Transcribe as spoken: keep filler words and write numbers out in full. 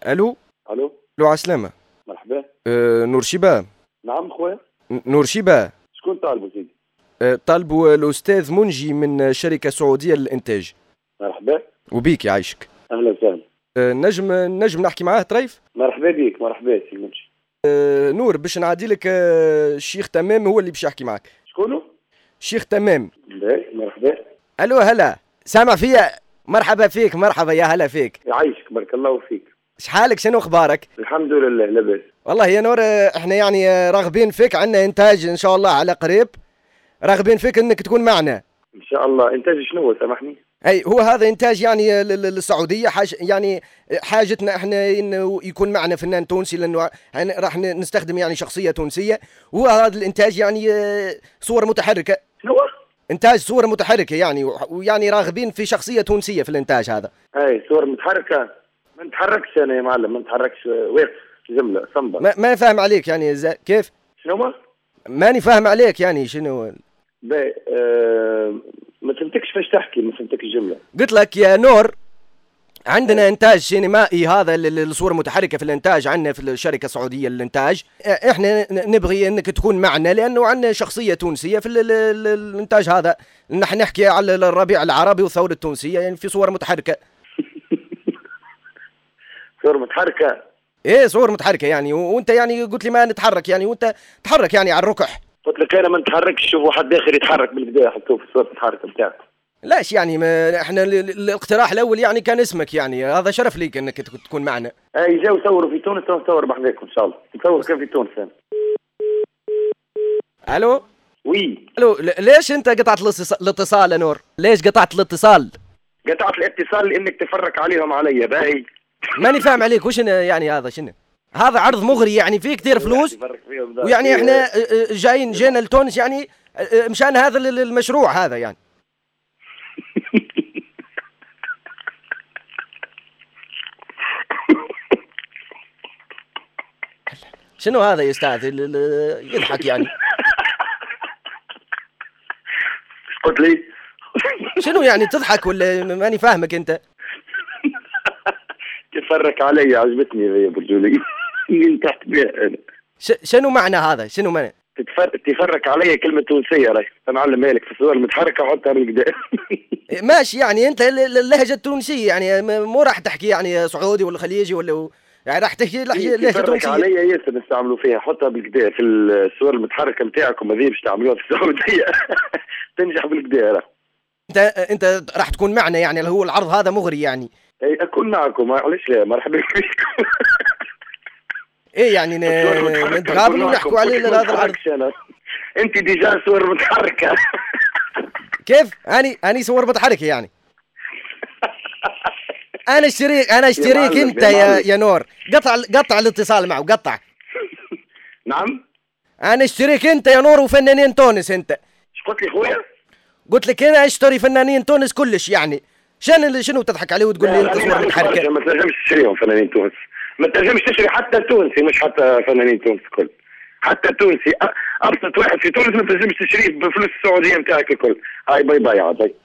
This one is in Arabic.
الو الو الو عسلامة. مرحبا. أه نور شيبة. نعم خويا. نور شيبة. شكون طالبوا سيدي؟ أه طالبوا الأستاذ منجي من شركة سعودية للإنتاج. مرحبا. وبيك يعيشك. اهلا وسهلا. أه نجم نجم نحكي معاه طريف؟ مرحبا بيك. مرحبا سي منجي. أه نور باش نعدي لك أه الشيخ تمام هو اللي باش يحكي معك. شكونه؟ الشيخ تمام. باهي مرحبا. الو هلا سامع فيا؟ مرحبا فيك مرحبا يا هلا فيك. يعيشك بارك الله فيك. شحالك شنو اخبارك؟ الحمد لله لاباس. والله يا نور احنا يعني راغبين فيك، عندنا انتاج ان شاء الله على قريب، راغبين فيك انك تكون معنا ان شاء الله. انتاج شنو هو سامحني؟ اي هو هذا انتاج يعني للسعوديه، حاجه يعني حاجتنا احنا انه يكون معنا فنان تونسي، لانه راح نستخدم يعني شخصيه تونسيه، وهو هذا الانتاج يعني صور متحركه. شنو؟ انتاج صور متحركه يعني، ويعني راغبين في شخصيه تونسيه في الانتاج هذا. اي صور متحركه. ما نتحركش انا يا معلم، ما نتحركش، واقف جمله صنبه. ما, ما فاهم عليك يعني كيف؟ شنو ما؟ ماني فاهم عليك يعني شنو؟ باهي أه ما فهمتكش فاش تحكي، ما فهمتك الجمله. قلت لك يا نور عندنا انتاج سينمائي هذا الصور متحركه في الانتاج، عندنا في الشركه السعوديه للانتاج، احنا نبغي انك تكون معنا لانه عندنا شخصيه تونسيه في الانتاج هذا، نحن نحكي على الربيع العربي والثوره التونسيه يعني في صور متحركه. صور متحركه؟ ايه صور متحركه يعني، وانت يعني قلت لي ما نتحرك يعني، وانت تحرك يعني على الركح. قلت لك انا ما نتحركش، شوف واحد اخر يتحرك بالبدايه حطوه في صوره الحركه بتاعك. لاش يعني ما احنا الاقتراح الاول يعني كان اسمك، يعني هذا شرف ليك انك تكون معنا. اي جاوا صوروا في تونس ونصور بحذاكم ان شاء الله، نصور كان في تونس انا. الو وي الو ليش انت قطعت الاتصال يا نور؟ ليش قطعت الاتصال؟ قطعت الاتصال لانك تفرك عليهم علي. باهي ماني فاهم عليك وش يعني هذا شنو؟ هذا عرض مغري يعني فيه كثير فلوس، ويعني احنا جايين جينا لتونس يعني مشان هذا المشروع هذا يعني. شنو هذا يا استاذ يضحك يعني؟ قلت لي شنو يعني تضحك ولا ماني فاهمك انت؟ تفرك علي عجبتني يا برجولي. تحت بها انا. شنو معنى هذا؟ شنو معنى؟ تفرك علي كلمة تونسية راي، فنعلمها لك في الصور المتحركة وحطها بالقدام. ماشي يعني انت اللهجة التونسية يعني مو راح تحكي يعني سعودي ولا خليجي ولا يعني راح تحكي لهجة تونسية. تفرك علي ياسر نستعملوا فيها، حطها بالقدام في الصور المتحركة نتاعكم هذه باش تعملوها في السعودية. تنجح بالقدام. انت انت راح تكون معنا يعني، اللي هو العرض هذا مغري يعني. اي اكون معكم معلش، مرحبا بكم. ايه يعني نتقابلوا ونحكوا عليه هذا العرض. انت ديجا صور متحركه. كيف؟ اني اني صور متحركه يعني. انا اشتريك انا اشتريك انت يا يا نور. قطع قطع الاتصال معه قطع. نعم انا اشتريك انت يا نور وفنانين تونس. انت ايش قلت لي خويا؟ قلت لك انا اشتري فنانين تونس كلش يعني. شنو شنو تضحك عليه وتقول لي انت صور متحركه؟ ما تنجمش تشتريهم فنانين تونس، ما تنجمش تشتري حتى تونسي، مش حتى فنانين تونس الكل، حتى تونسي ابسط واحد في تونس ما تنجمش تشتريه بفلوس السعوديه نتاعك الكل. هاي باي باي عاد.